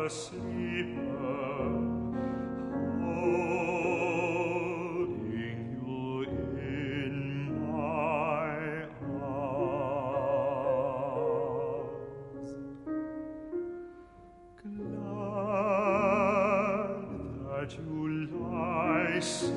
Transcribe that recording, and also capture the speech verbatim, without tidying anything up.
sleeper, holding you in my arms. Glad that you lie